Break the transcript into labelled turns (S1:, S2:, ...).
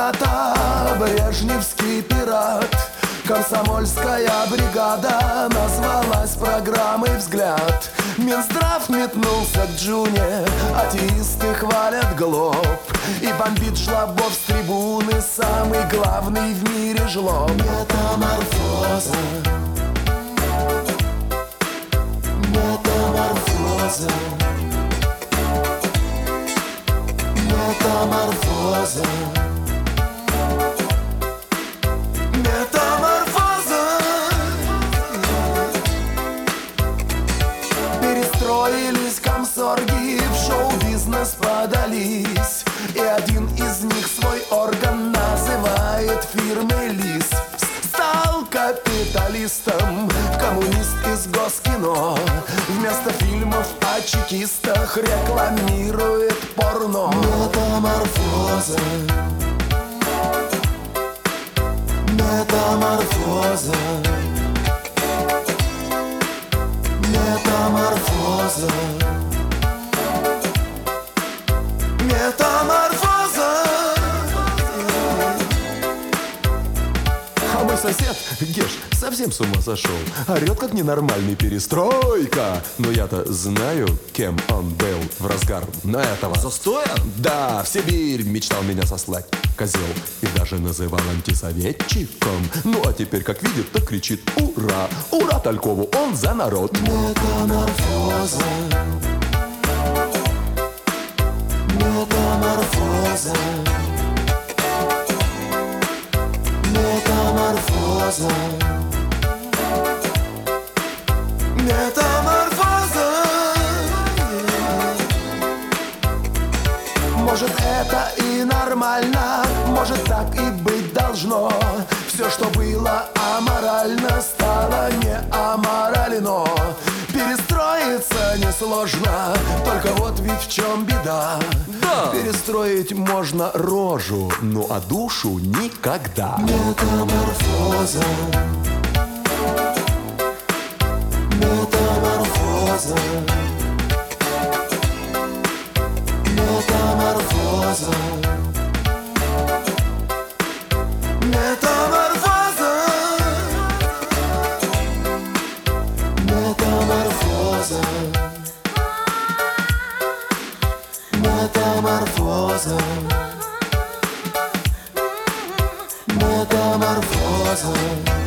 S1: когда-то брежневский пират. Комсомольская бригада назвалась программой «Взгляд». Минздрав метнулся к Джуне, атеисты хвалят ГЛОБ. И бомбит жлобов с трибуны самый главный в мире жлоб. Метаморфоза, метаморфоза, метаморфоза, метаморфоза. Перестроились комсорги, в шоу-бизнес подались. И один из них свой орган называет фирмой ЛИС. Стал капиталистом, коммунист из Госкино. Вместо фильмов о чекистах рекламирует порно. Метаморфоза, метаморфоза, метаморфоза, метаморфоза. А мой сосед, Геш, совсем с ума сошел. Орет как ненормальный: перестройка. Но я-то знаю, кем он был в разгар этого
S2: застоя?
S1: Да, в Сибирь мечтал меня сослать, козел. И даже называл антисоветчиком. Ну а теперь, как видит, так кричит: ура! Ура Талькову, он за народ. Метаморфоза, метаморфоза, метаморфоза, метаморфоза. Может, это и нормально, может, так и быть должно. Все, что было аморально, стало не аморально. Перестроиться несложно, только вот ведь в чем беда.
S2: Да.
S1: Перестроить можно рожу, ну а душу никогда. Метаморфоза, метаморфоза, метаморфоза, метаморфоза, метаморфоза, метаморфоза, метаморфоза.